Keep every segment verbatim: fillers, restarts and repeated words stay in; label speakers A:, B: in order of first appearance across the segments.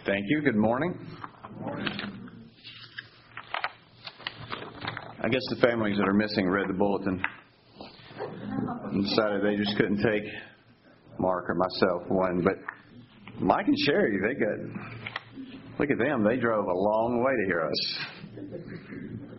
A: Thank you. Good morning.
B: Good morning.
A: I guess the families that are missing read the bulletin and decided they just couldn't take Mark or myself one. But Mike and Sherry, they got, look at them. They drove a long way to hear us.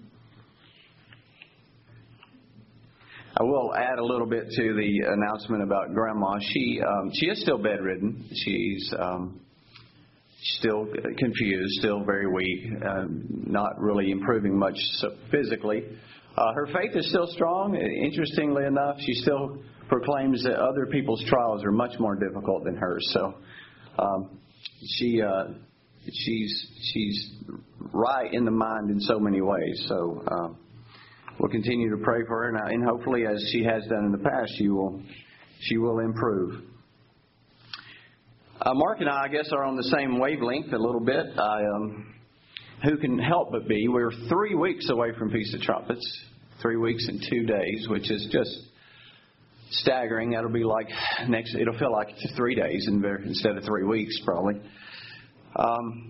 A: I will add a little bit to the announcement about Grandma. She um, she is still bedridden. She's um, still confused, still very weak, uh, not really improving much physically. Uh, her faith is still strong. Interestingly enough, she still proclaims that other people's trials are much more difficult than hers. So um, she uh, she's she's right in the mind in so many ways. So. Um, We'll continue to pray for her, and hopefully, as she has done in the past, she will she will improve. Uh, Mark and I, I guess, are on the same wavelength a little bit. I, um, who can help but be? We're three weeks away from Feast of Trumpets, three weeks and two days, which is just staggering. That'll be like next. It'll feel like three days instead of three weeks, probably. Um,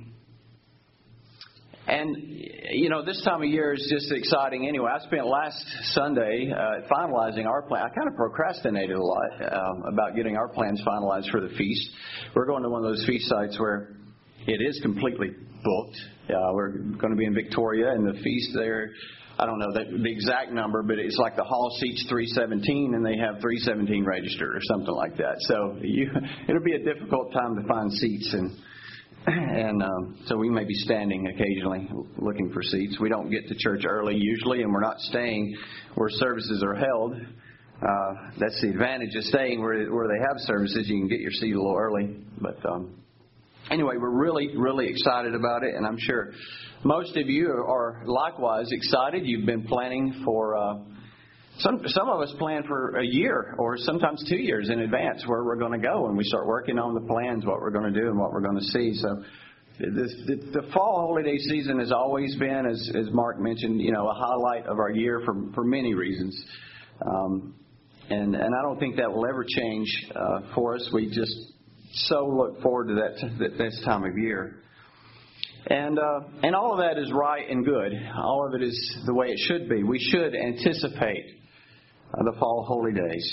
A: And, you know, this time of year is just exciting anyway. I spent last Sunday uh, finalizing our plan. I kind of procrastinated a lot um, about getting our plans finalized for the feast. We're going to one of those feast sites where it is completely booked. Uh, we're going to be in Victoria, and the feast there, I don't know the, the exact number, but it's like the hall seats three seventeen, and they have three seventeen registered or something like that. So you, it'll be a difficult time to find seats, and And um, so we may be standing occasionally looking for seats. We don't get to church early usually, and we're not staying where services are held. Uh, that's the advantage of staying where where they have services. You can get your seat a little early. But um, anyway, we're really, really excited about it, and I'm sure most of you are likewise excited. You've been planning for... Uh, Some some of us plan for a year or sometimes two years in advance where we're going to go, and we start working on the plans, what we're going to do and what we're going to see. So the, the, the fall holiday season has always been, as, as Mark mentioned, you know, a highlight of our year for, for many reasons. Um, and, and I don't think that will ever change uh, for us. We just so look forward to that, that this time of year. And uh, and all of that is right and good. All of it is the way it should be. We should anticipate the fall holy days.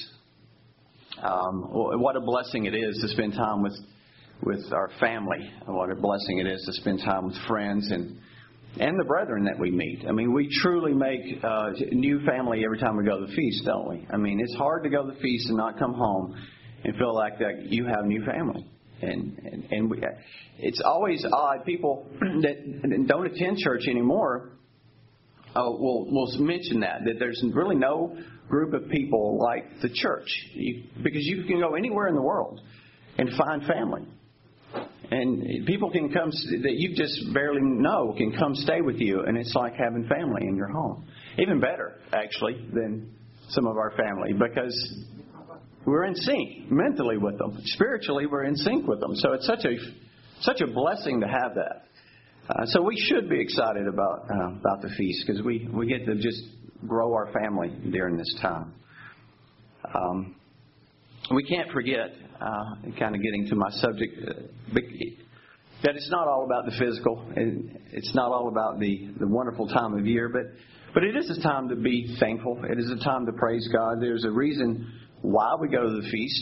A: Um, what a blessing it is to spend time with with our family. What a blessing it is to spend time with friends and and the brethren that we meet. I mean, we truly make uh, new family every time we go to the feast, don't we? I mean, it's hard to go to the feast and not come home and feel like that you have new family. And and, and we, it's always odd. People that don't attend church anymore uh, will will mention that that there's really no group of people like the church, you, because you can go anywhere in the world and find family, and people can come that you just barely know can come stay with you, and it's like having family in your home. Even better, actually, than some of our family, because we're in sync mentally with them. Spiritually, we're in sync with them. So it's such a such a blessing to have that. Uh, so we should be excited about uh, about the feast, because we, we get to just grow our family during this time. Um, we can't forget, uh, kind of getting to my subject, uh, that it's not all about the physical. It's not all about the, the wonderful time of year, but but it is a time to be thankful. It is a time to praise God. There's a reason why we go to the feast.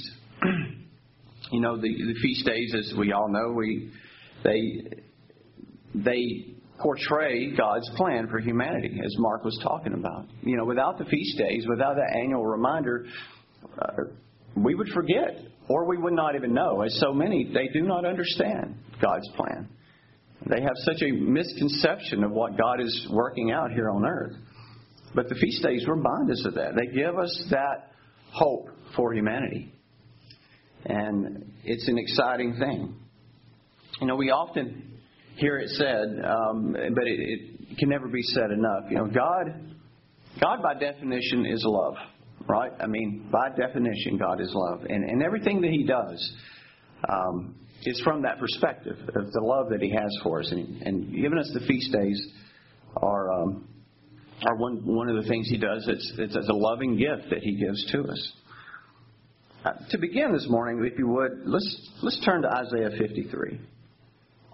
A: You know, the, the feast days, as we all know, we they they portray God's plan for humanity, as Mark was talking about. You know, without the feast days, without that annual reminder, uh, we would forget, or we would not even know. As so many, they do not understand God's plan. They have such a misconception of what God is working out here on earth. But the feast days remind us of that. They give us that hope for humanity. And it's an exciting thing. You know, we often hear it said, um, but it, it can never be said enough. You know, God, God by definition is love, right? I mean, by definition, God is love. And, and everything that He does um, is from that perspective of the love that He has for us. And, and giving us the feast days are... Um, Or one one of the things He does, it's it's as a loving gift that He gives to us. Uh, to begin this morning, if you would, let's let's turn to Isaiah fifty-three.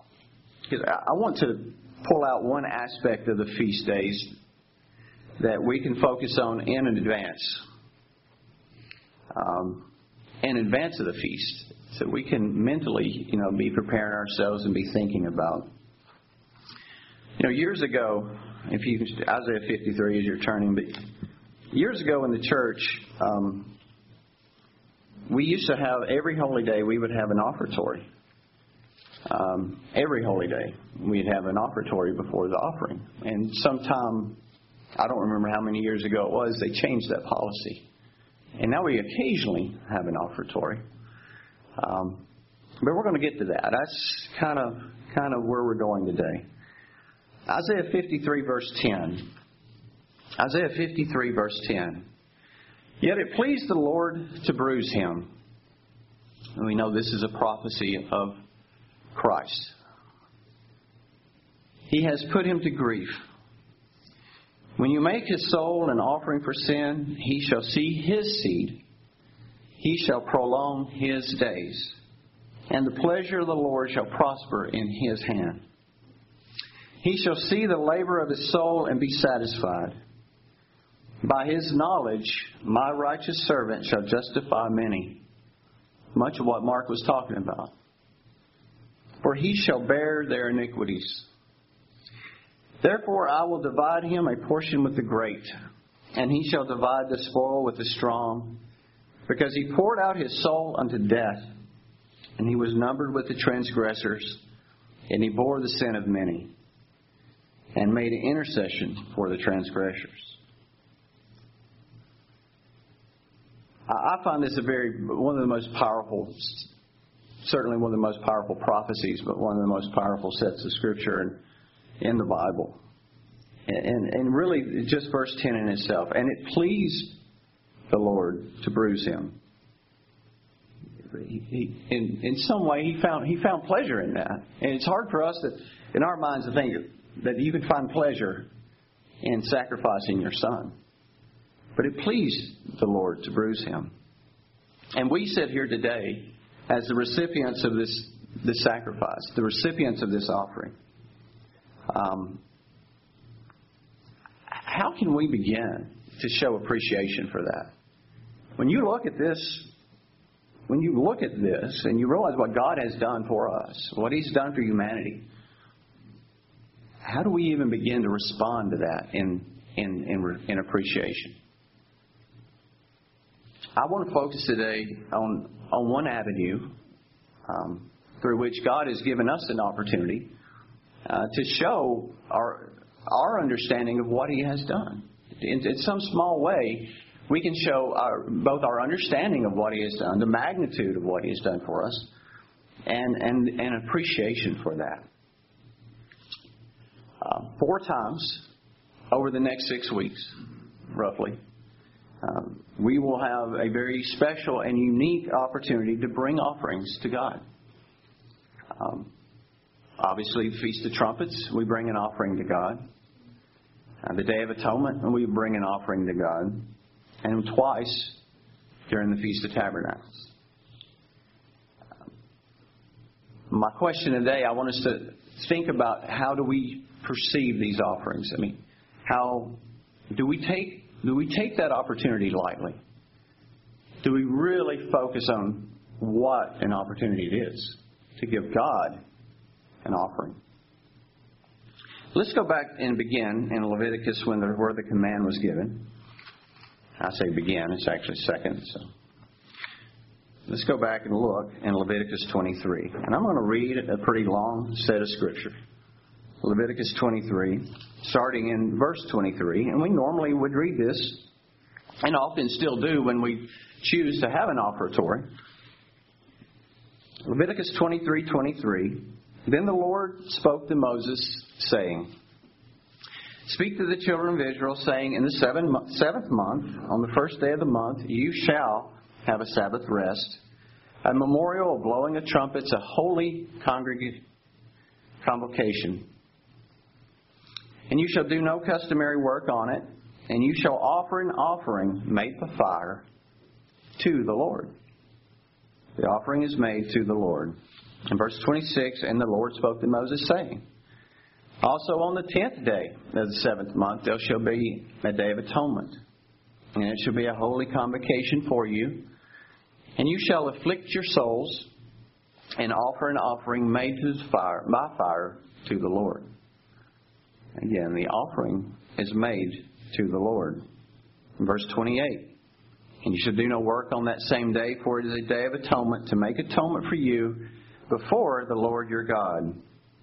A: because I want to pull out one aspect of the feast days that we can focus on in advance, um, in advance of the feast, so we can mentally, you know, be preparing ourselves and be thinking about. You know, years ago, if you Isaiah fifty-three as you're turning, but years ago in the church, um, we used to have every holy day we would have an offertory. Um, every holy day we'd have an offertory before the offering, and sometime, I don't remember how many years ago it was, they changed that policy, and now we occasionally have an offertory. Um, but we're going to get to that. That's kind of kind of where we're going today. Isaiah fifty-three verse ten. Isaiah fifty-three verse ten. Yet it pleased the Lord to bruise him. And we know this is a prophecy of Christ. He has put him to grief. When you make his soul an offering for sin, he shall see his seed. He shall prolong his days. And the pleasure of the Lord shall prosper in his hand. He shall see the labor of his soul and be satisfied. By his knowledge, my righteous servant shall justify many. Much of what Mark was talking about. For he shall bear their iniquities. Therefore I will divide him a portion with the great, and he shall divide the spoil with the strong, because he poured out his soul unto death, and he was numbered with the transgressors, and he bore the sin of many, and made intercession for the transgressors. I find this a very one of the most powerful, certainly one of the most powerful prophecies, but one of the most powerful sets of Scripture in, in the Bible. And, and really, just verse ten in itself. And it pleased the Lord to bruise him. He, he, in, in some way, he found he found pleasure in that. And it's hard for us, that, in our minds, to think that you could find pleasure in sacrificing your son. But it pleased the Lord to bruise him. And we sit here today as the recipients of this, this sacrifice, the recipients of this offering. Um, how can we begin to show appreciation for that? When you look at this, when you look at this and you realize what God has done for us, what he's done for humanity, how do we even begin to respond to that in, in, in, in appreciation? I want to focus today on, on one avenue um, through which God has given us an opportunity uh, to show our our understanding of what he has done. In, in some small way, we can show our, both our understanding of what he has done, the magnitude of what he has done for us, and, and, and appreciation for that. Uh, four times over the next six weeks, roughly, Um, we will have a very special and unique opportunity to bring offerings to God. Um, obviously, Feast of Trumpets, we bring an offering to God. Uh, the Day of Atonement, we bring an offering to God. And twice during the Feast of Tabernacles. Um, my question today, I want us to think about, how do we perceive these offerings? I mean, how do we take Do we take that opportunity lightly? Do we really focus on what an opportunity it is to give God an offering? Let's go back and begin in Leviticus when the, where the command was given. I say begin, it's actually second. So let's go back and look in Leviticus twenty-three. And I'm going to read a pretty long set of Scripture. Leviticus twenty-three, starting in verse twenty-three. And we normally would read this, and often still do when we choose to have an offertory. Leviticus twenty-three twenty-three. Then the Lord spoke to Moses, saying, Speak to the children of Israel, saying, In the seventh month, on the first day of the month, you shall have a Sabbath rest, a memorial of blowing of trumpets, a holy congreg- convocation. And you shall do no customary work on it, and you shall offer an offering made by fire to the Lord. The offering is made to the Lord. In verse twenty-six, and the Lord spoke to Moses, saying, also on the tenth day of the seventh month there shall be a day of atonement, and it shall be a holy convocation for you. And you shall afflict your souls, and offer an offering made to fire, by fire to the Lord. Again, the offering is made to the Lord. In verse twenty-eight, and you shall do no work on that same day, for it is a day of atonement, to make atonement for you before the Lord your God.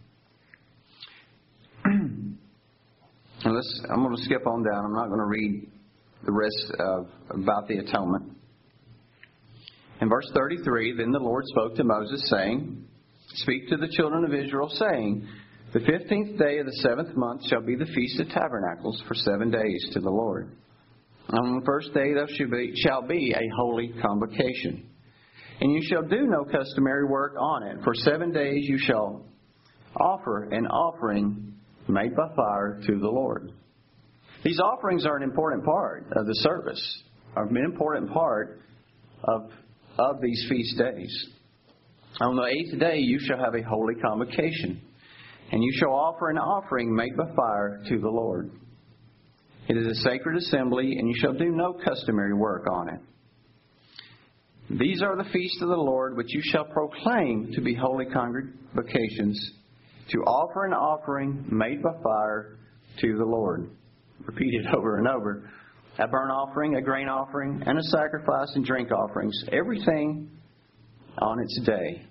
A: And let's, I'm going to skip on down. I'm not going to read the rest of about the atonement. In verse thirty-three, then the Lord spoke to Moses, saying, speak to the children of Israel, saying, the fifteenth day of the seventh month shall be the Feast of Tabernacles for seven days to the Lord. On the first day there shall be, shall be a holy convocation. And you shall do no customary work on it. For seven days you shall offer an offering made by fire to the Lord. These offerings are an important part of the service, are an important part of, of these feast days. On the eighth day you shall have a holy convocation, and you shall offer an offering made by fire to the Lord. It is a sacred assembly, and you shall do no customary work on it. These are the feasts of the Lord, which you shall proclaim to be holy convocations, to offer an offering made by fire to the Lord. Repeat it over and over. A burnt offering, a grain offering, and a sacrifice and drink offerings. Everything on its day.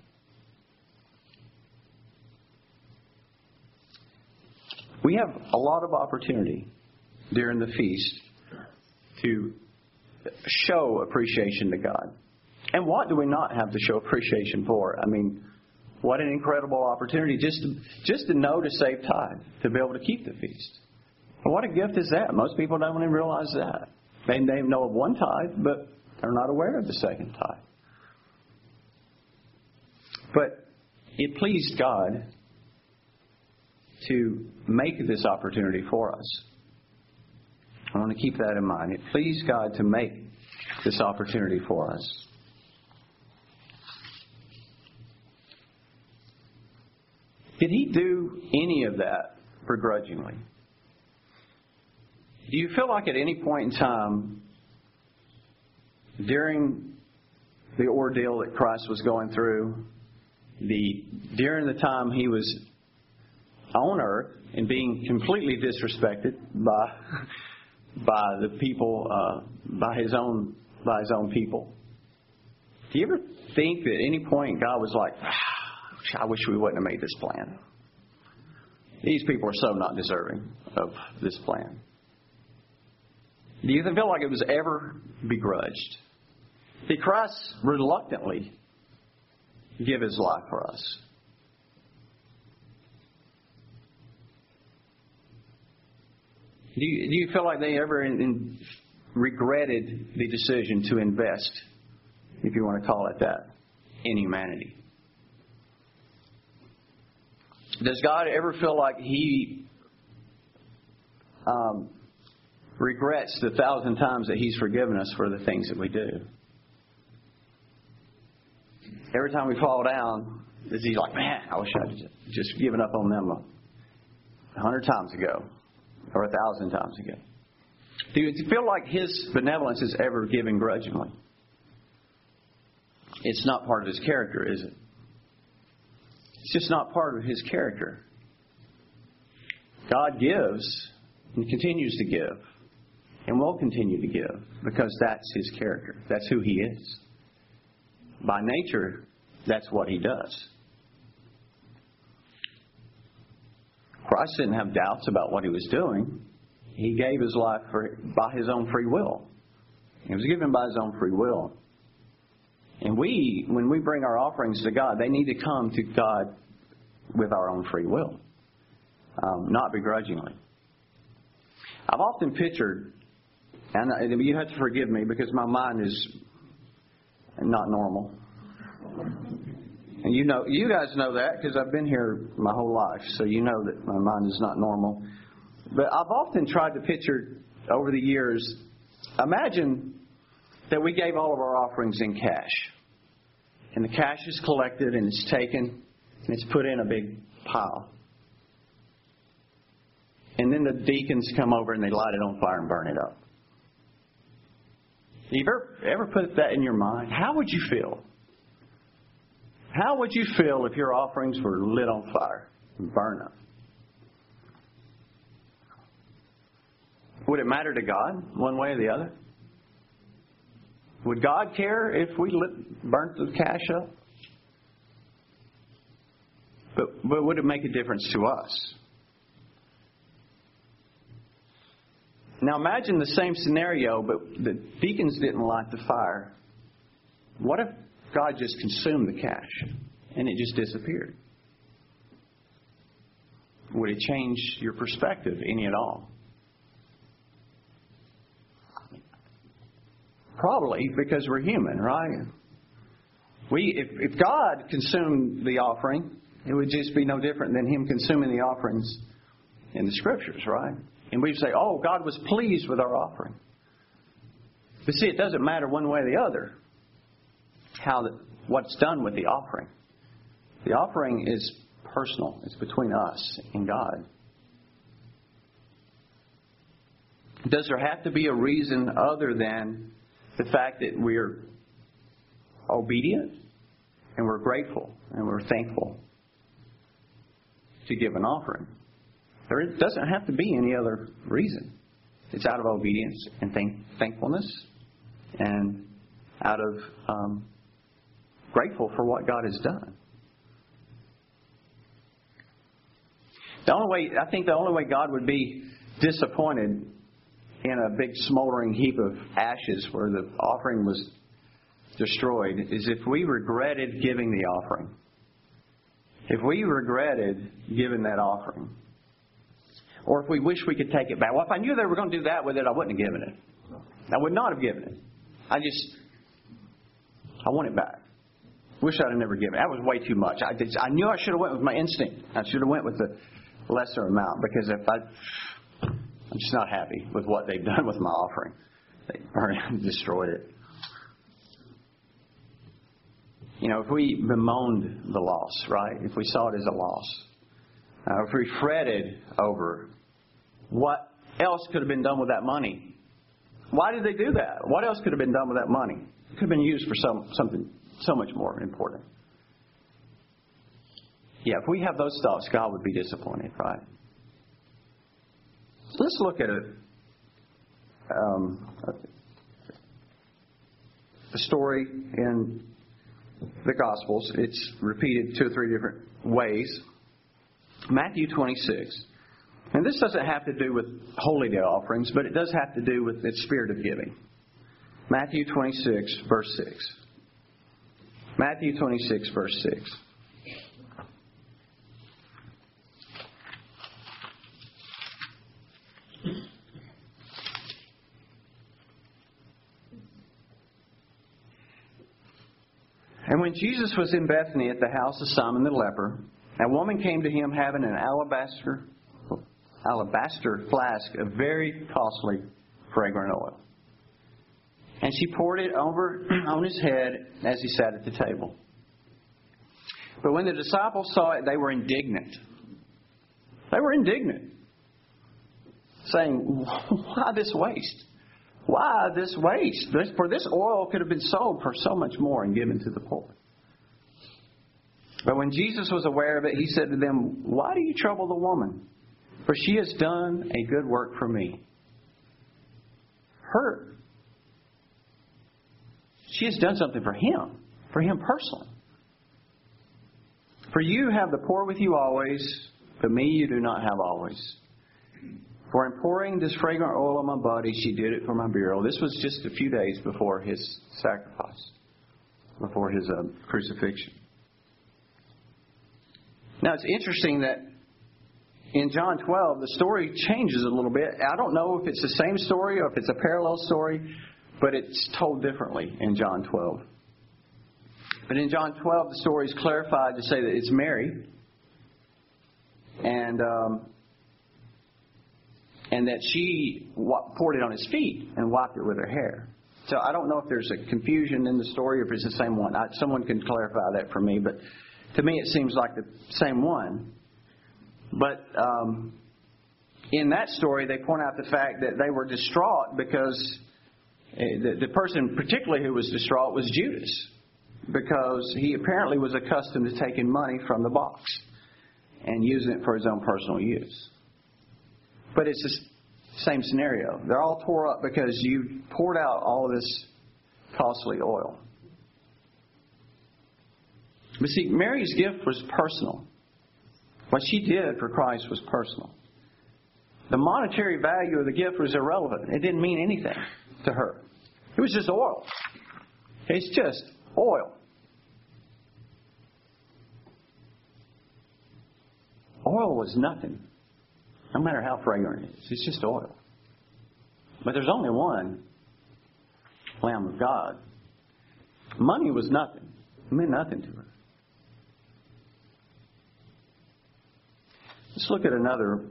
A: We have a lot of opportunity during the feast to show appreciation to God. And what do we not have to show appreciation for? I mean, what an incredible opportunity just to, just to know to save tithe, to be able to keep the feast. And what a gift is that? Most people don't even realize that. They, they know of one tithe, but they're not aware of the second tithe. But it pleased God to make this opportunity for us. I want to keep that in mind. It pleased God to make this opportunity for us. Did He do any of that begrudgingly? Do you feel like at any point in time during the ordeal that Christ was going through, the during the time He was on earth and being completely disrespected by by the people, uh, by his own by his own people, do you ever think that at any point God was like, I wish we wouldn't have made this plan. These people are so not deserving of this plan. Do you feel like it was ever begrudged? Did Christ reluctantly give His life for us? Do you, do you feel like they ever in, in regretted the decision to invest, if you want to call it that, in humanity? Does God ever feel like He um, regrets the thousand times that He's forgiven us for the things that we do? Every time we fall down, is He like, man, I wish I'd just given up on them a hundred times ago or a thousand times ago? Do you feel like His benevolence is ever given grudgingly? It's not part of His character, is it? It's just not part of His character. God gives and continues to give and will continue to give because that's His character. That's who He is. By nature, that's what He does. Christ didn't have doubts about what He was doing. He gave His life for, by His own free will. It was given by His own free will. And we, when we bring our offerings to God, they need to come to God with our own free will, um, not begrudgingly. I've often pictured, and you have to forgive me because my mind is not normal. And you know, you guys know that because I've been here my whole life, so you know that my mind is not normal. But I've often tried to picture over the years, imagine that we gave all of our offerings in cash. And the cash is collected and it's taken and it's put in a big pile. And then the deacons come over and they light it on fire and burn it up. You ever, ever put that in your mind? How would you feel? How would you feel if your offerings were lit on fire and burned up? Would it matter to God one way or the other? Would God care if we lit, burnt the cash up? But, but would it make a difference to us? Now imagine the same scenario, but the deacons didn't light the fire. What if God just consumed the cash and it just disappeared? Would it change your perspective any at all? Probably, because we're human, right? We, if, if God consumed the offering, it would just be no different than Him consuming the offerings in the Scriptures, right? And we'd say, oh, God was pleased with our offering. But see, it doesn't matter one way or the other how the, what's done with the offering. The offering is personal. It's between us and God. Does there have to be a reason other than the fact that we're obedient and we're grateful and we're thankful to give an offering? There doesn't have to be any other reason. It's out of obedience and thank, thankfulness and out of um, grateful for what God has done. The only way, I think the only way God would be disappointed in a big smoldering heap of ashes where the offering was destroyed is if we regretted giving the offering. If we regretted giving that offering. Or if we wish we could take it back. Well, if I knew they were going to do that with it, I wouldn't have given it. I would not have given it. I just, I want it back. Wish I'd have never given it. That was way too much. I, did, I knew I should have went with my instinct. I should have went with the lesser amount. Because if I, I'm just not happy with what they've done with my offering. They burned it and destroyed it. You know, if we bemoaned the loss, right? If we saw it as a loss. Uh, if we fretted over what else could have been done with that money. Why did they do that? What else could have been done with that money? It could have been used for some, something so much more important. Yeah, if we have those thoughts, God would be disappointed, right? So let's look at it. Um, the story in the Gospels. It's repeated two or three different ways. Matthew twenty-six. And this doesn't have to do with holy day offerings, but it does have to do with its spirit of giving. Matthew twenty-six, verse six. Matthew twenty-six, verse six. And when Jesus was in Bethany at the house of Simon the leper, a woman came to him having an alabaster alabaster flask of very costly fragrant oil. And she poured it over on his head as he sat at the table. But when the disciples saw it, they were indignant. They were indignant, saying, why this waste? Why this waste? For this oil could have been sold for so much more and given to the poor. But when Jesus was aware of it, he said to them, why do you trouble the woman? For she has done a good work for me. Her. She has done something for him. For him personally. For you have the poor with you always, but me you do not have always. For in pouring this fragrant oil on my body, she did it for my burial. This was just a few days before his sacrifice. Before his uh, crucifixion. Now it's interesting that in John twelve, the story changes a little bit. I don't know if it's the same story or if it's a parallel story, but it's told differently in John twelve. But in John twelve, the story is clarified to say that it's Mary, and um, and that she poured it on his feet and wiped it with her hair. So I don't know if there's a confusion in the story or if it's the same one. I, someone can clarify that for me. But to me, it seems like the same one. But um, in that story, they point out the fact that they were distraught because the, the person particularly who was distraught was Judas, because he apparently was accustomed to taking money from the box and using it for his own personal use. But it's the same scenario. They're all tore up because you poured out all of this costly oil. But see, Mary's gift was personal. What she did for Christ was personal. The monetary value of the gift was irrelevant. It didn't mean anything to her. It was just oil. It's just oil. Oil was nothing. No matter how fragrant it is. It's just oil. But there's only one Lamb of God. Money was nothing. It meant nothing to her. Let's look at another.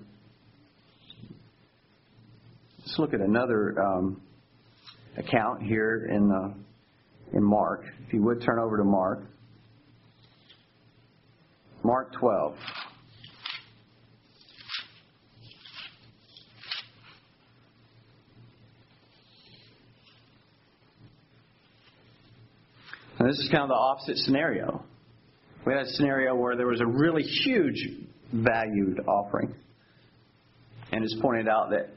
A: Let's look at another um, account here in uh, in Mark. If you would turn over to Mark. Mark twelve. Now, this is kind of the opposite scenario. We had a scenario where there was a really huge valued offering. And it's pointed out that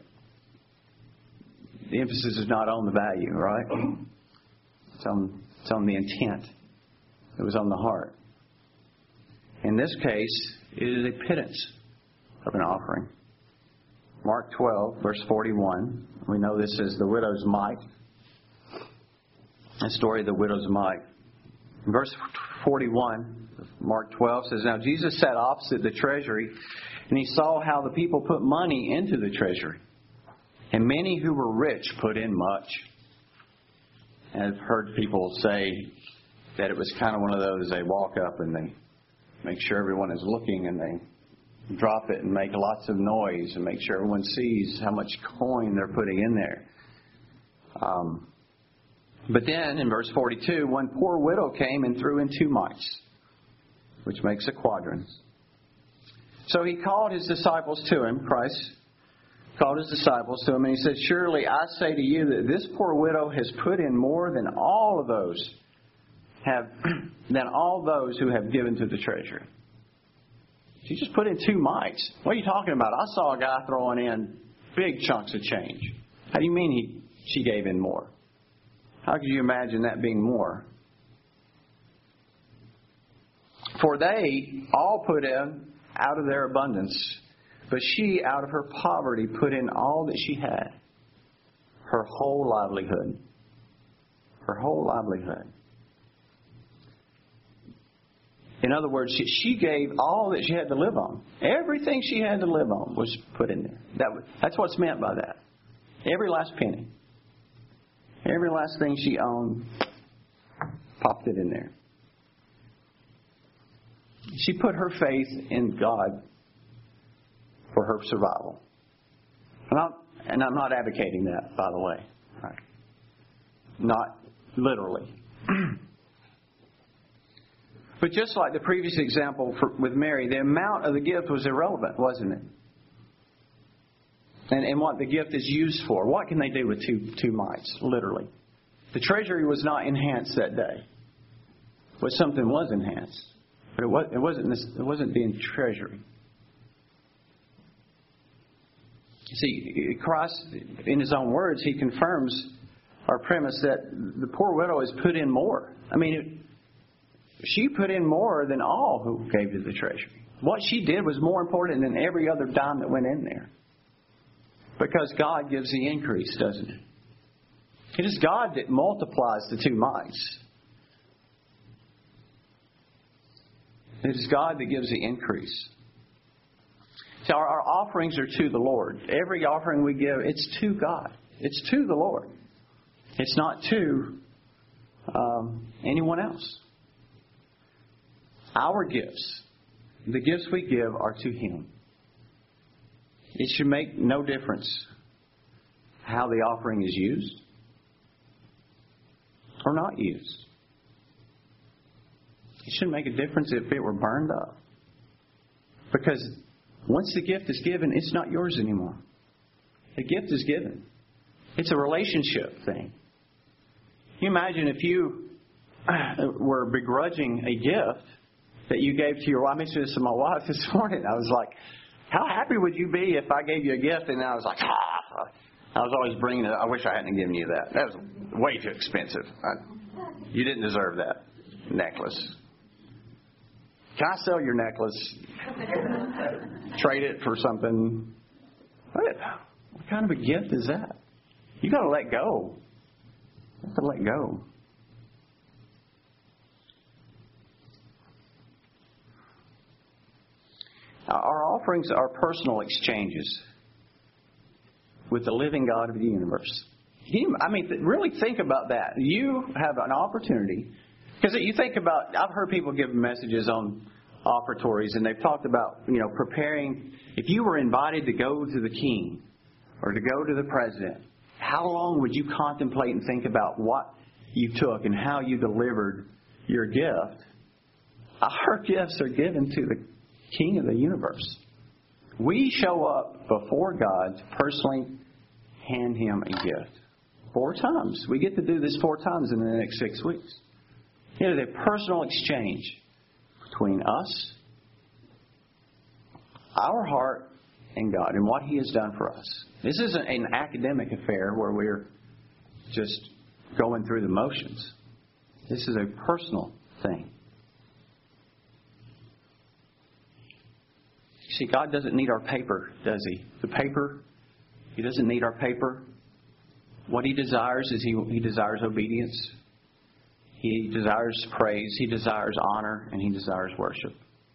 A: the emphasis is not on the value, right? It's on, it's on the intent. It was on the heart. In this case, it is a pittance of an offering. Mark twelve, verse forty-one. We know this is the widow's mite. The story of the widow's mite. Verse forty-one, Mark twelve says, Now Jesus sat opposite the treasury, and he saw how the people put money into the treasury. And many who were rich put in much. And I've heard people say that it was kind of one of those, they walk up and they make sure everyone is looking and they drop it and make lots of noise and make sure everyone sees how much coin they're putting in there. Um, but then in verse forty-two, one poor widow came and threw in two mites, which makes a quadrans. So he called his disciples to him, Christ called his disciples to him, and he said, Surely I say to you that this poor widow has put in more than all of those have than all those who have given to the treasury. She just put in two mites. What are you talking about? I saw a guy throwing in big chunks of change. How do you mean he she gave in more? How could you imagine that being more? For they all put in out of their abundance, but she out of her poverty put in all that she had, her whole livelihood. Her whole livelihood. In other words, she, she gave all that she had to live on. Everything she had to live on was put in there. That was, that's what's meant by that. Every last penny. Every last thing she owned, popped it in there. She put her faith in God for her survival. And I'm, and I'm not advocating that, by the way. Right. Not literally. But just like the previous example for, with Mary, the amount of the gift was irrelevant, wasn't it? And, and what the gift is used for. What can they do with two two mites, literally? The treasury was not enhanced that day. But something was enhanced. But it, was, it, wasn't, this, it wasn't being treasury. See, Christ, in His own words, He confirms our premise that the poor widow has put in more. I mean, it, she put in more than all who gave to the treasury. What she did was more important than every other dime that went in there. Because God gives the increase, doesn't it? It is God that multiplies the two mites. It is God that gives the increase. So our, our offerings are to the Lord. Every offering we give, it's to God. It's to the Lord. It's not to um, anyone else. Our gifts, the gifts we give, are to Him. It should make no difference how the offering is used. or not used. It shouldn't make a difference if it were burned up. Because once the gift is given, it's not yours anymore. The gift is given. It's a relationship thing. Can you imagine if you were begrudging a gift that you gave to your wife? I mentioned this to my wife this morning. I was like, how happy would you be if I gave you a gift and I was like, ah. I was always bringing it. I wish I hadn't given you that. That was way too expensive. I, you didn't deserve that necklace. Can I sell your necklace? Trade it for something? What, what kind of a gift is that? You got to let go. You have to let go. Our offerings are personal exchanges with the living God of the universe. You, I mean, really think about that. You have an opportunity. Because you think about, I've heard people give messages on offertories, and they've talked about, you know, preparing. If you were invited to go to the king or to go to the president, how long would you contemplate and think about what you took and how you delivered your gift? Our gifts are given to the King of the universe. We show up before God to personally hand Him a gift. Four times. We get to do this four times in the next six weeks. It is a personal exchange between us, our heart, and God, and what He has done for us. This isn't an academic affair where we're just going through the motions. This is a personal thing. See, God doesn't need our paper, does He? The paper, He doesn't need our paper. What He desires is He, he desires obedience. He desires praise. He desires honor. And He desires worship.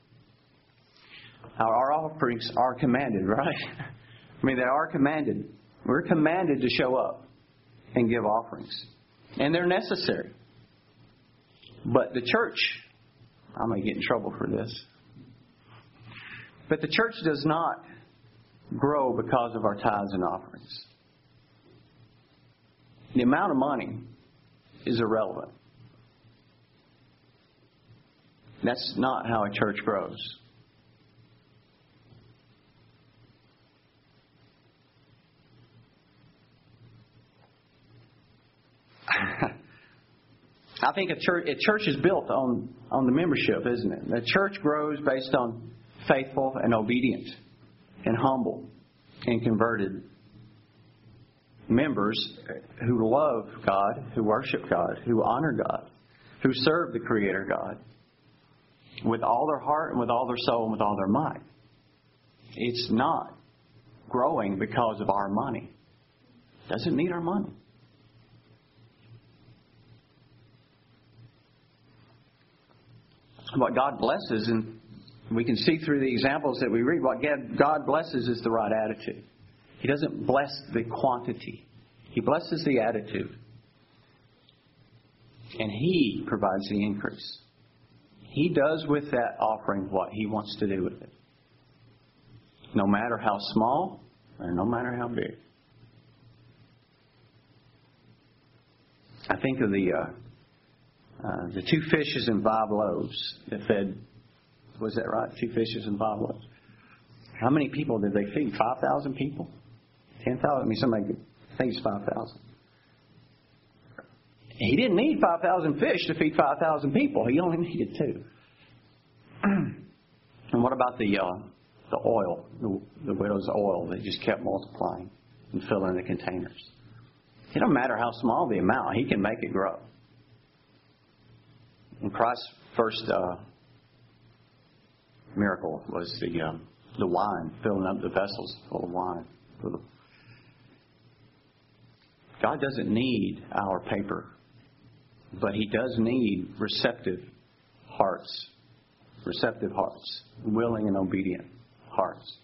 A: Now, our offerings are commanded, right? I mean, they are commanded. We're commanded to show up and give offerings. And they're necessary. But the church, I may get in trouble for this. But the church does not grow because of our tithes and offerings. The amount of money is irrelevant. That's not how a church grows. I think a church, a church is built on, on the membership, isn't it? The church grows based on faithful and obedient and humble and converted members who love God, who worship God, who honor God, who serve the Creator God with all their heart and with all their soul and with all their might. It's not growing because of our money. It doesn't need our money. What God blesses, and we can see through the examples that we read, what God blesses is the right attitude. He doesn't bless the quantity. He blesses the attitude. And He provides the increase. He does with that offering what He wants to do with it. No matter how small or no matter how big. I think of the uh, uh, the two fishes and five loaves that fed, was that right? Two fishes and five loaves. How many people did they feed? five thousand people? ten thousand? I mean, somebody thinks five thousand. He didn't need five thousand fish to feed five thousand people. He only needed two. And what about the uh, the oil, the, the widow's oil that just kept multiplying and filling the containers? It don't matter how small the amount. He can make it grow. And Christ's first uh, miracle was the um, the wine, filling up the vessels full of wine. God doesn't need our paper, but He does need receptive hearts, receptive hearts, willing and obedient hearts.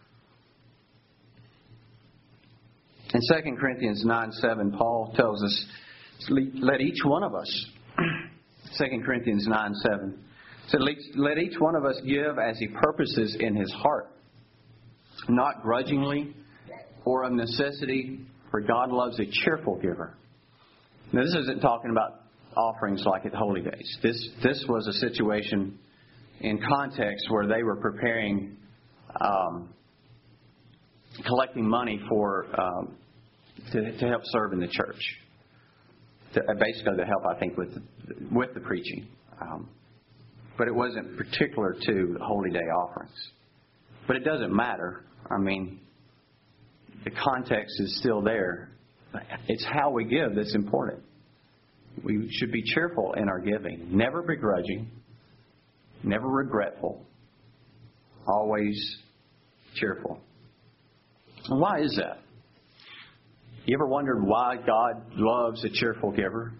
A: In Second Corinthians nine seven, Paul tells us, let each one of us, Second Corinthians nine seven, said, let each one of us give as he purposes in his heart, not grudgingly or of necessity, for God loves a cheerful giver. Now, this isn't talking about offerings like at Holy Days. This this was a situation in context where they were preparing, um, collecting money for um, to, to help serve in the church. To, basically, to help, I think, with the, with the preaching. Um, but it wasn't particular to the Holy Day offerings. But it doesn't matter. I mean, the context is still there. It's how we give that's important. We should be cheerful in our giving, never begrudging, never regretful, always cheerful. And why is that? You ever wondered why God loves a cheerful giver?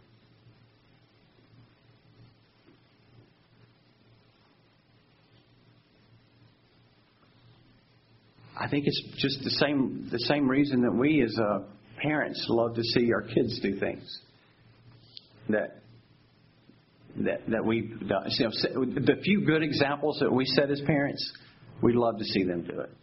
A: I think it's just the same the same reason that we as uh, parents love to see our kids do things. That that that we you know, the few good examples that we set as parents, we love to see them do it.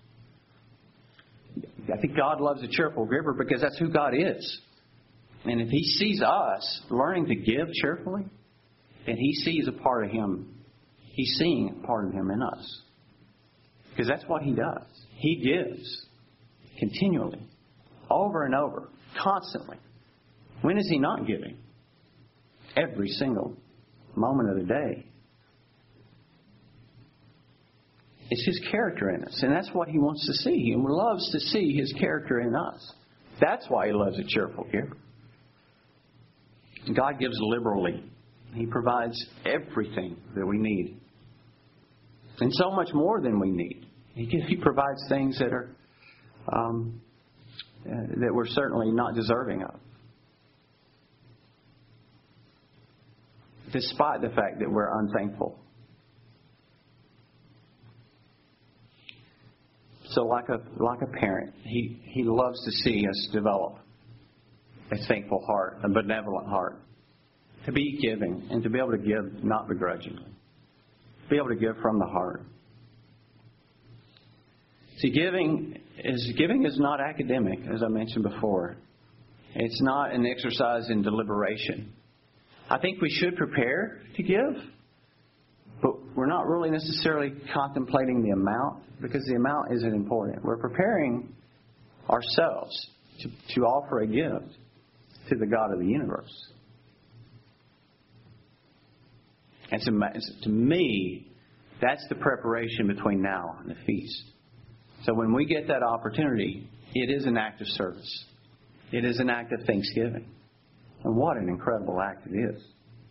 A: I think God loves a cheerful giver because that's who God is. And if He sees us learning to give cheerfully, then He sees a part of Him. He's seeing a part of Him in us. Because that's what He does. He gives continually, over and over, constantly. When is He not giving? Every single moment of the day. It's His character in us, and that's what He wants to see. He loves to see His character in us. That's why He loves a cheerful giver. God gives liberally. He provides everything that we need, and so much more than we need. He, he provides things that are um, uh, that we're certainly not deserving of, despite the fact that we're unthankful. So like a like a parent, he, he loves to see us develop a thankful heart, a benevolent heart, to be giving and to be able to give not begrudgingly, be able to give from the heart. See, giving is giving is not academic, as I mentioned before. It's not an exercise in deliberation. I think we should prepare to give, but we're not really necessarily contemplating the amount, because the amount isn't important. We're preparing ourselves to, to offer a gift to the God of the universe. And to, to me, that's the preparation between now and the feast. So when we get that opportunity, it is an act of service. It is an act of thanksgiving. And what an incredible act it is.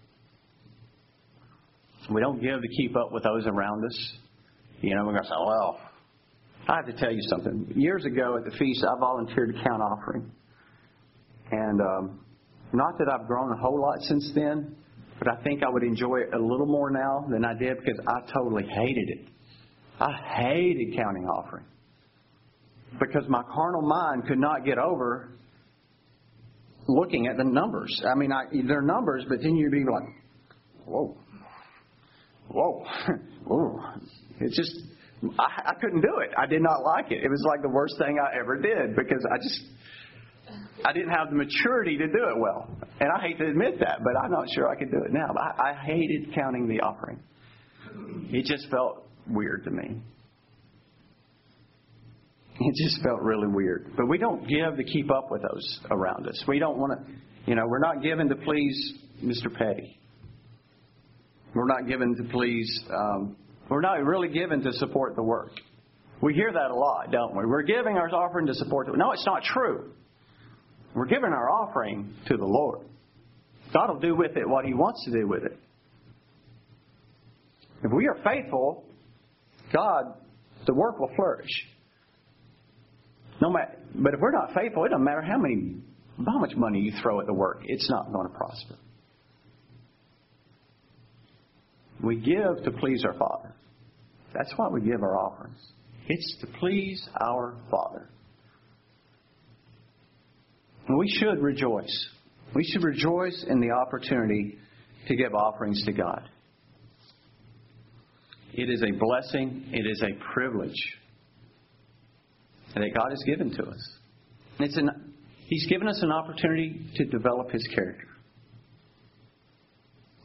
A: We don't give to keep up with those around us. You know, we're going to say, well, I have to tell you something. Years ago at the feast, I volunteered to count offering. And um, not that I've grown a whole lot since then, but I think I would enjoy it a little more now than I did, because I totally hated it. I hated counting offering, because my carnal mind could not get over looking at the numbers. I mean, I, they're numbers, but then you'd be like, whoa, whoa, whoa. It's just, I, I couldn't do it. I did not like it. It was like the worst thing I ever did, because I just, I didn't have the maturity to do it well. And I hate to admit that, but I'm not sure I could do it now. But I, I hated counting the offering. It just felt weird to me. It just felt really weird. But we don't give to keep up with those around us. We don't want to, you know, we're not giving to please Mister Petty. We're not giving to please, um, we're not really giving to support the work. We hear that a lot, don't we? We're giving our offering to support the work. No, it's not true. We're giving our offering to the Lord. God will do with it what He wants to do with it. If we are faithful, God, the work will flourish. No matter, but if we're not faithful, it doesn't matter how many, how much money you throw at the work. It's not going to prosper. We give to please our Father. That's why we give our offerings. It's to please our Father. And we should rejoice. We should rejoice in the opportunity to give offerings to God. It is a blessing. It is a privilege that God has given to us. It's an, He's given us an opportunity to develop His character.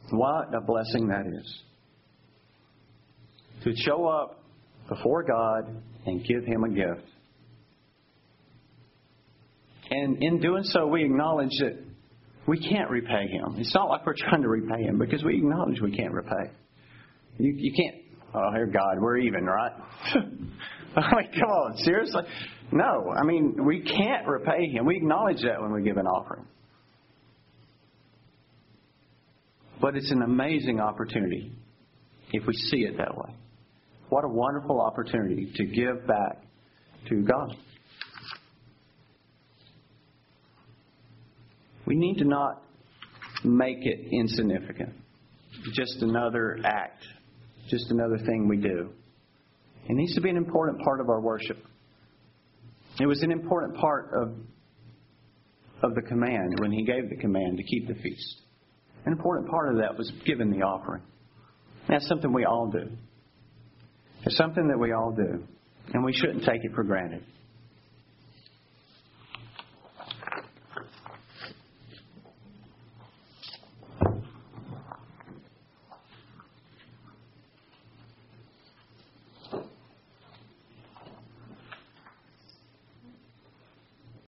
A: What a blessing that is. To show up before God and give Him a gift. And in doing so, we acknowledge that we can't repay Him. It's not like we're trying to repay Him, because we acknowledge we can't repay. You, you can't, oh, here, God, we're even, right? I mean, come on, seriously? No, I mean, we can't repay Him. We acknowledge that when we give an offering. But it's an amazing opportunity if we see it that way. What a wonderful opportunity to give back to God. We need to not make it insignificant. Just another act. Just another thing we do. It needs to be an important part of our worship. It was an important part of, of the command when He gave the command to keep the feast. An important part of that was giving the offering. That's something we all do. It's something that we all do. And we shouldn't take it for granted.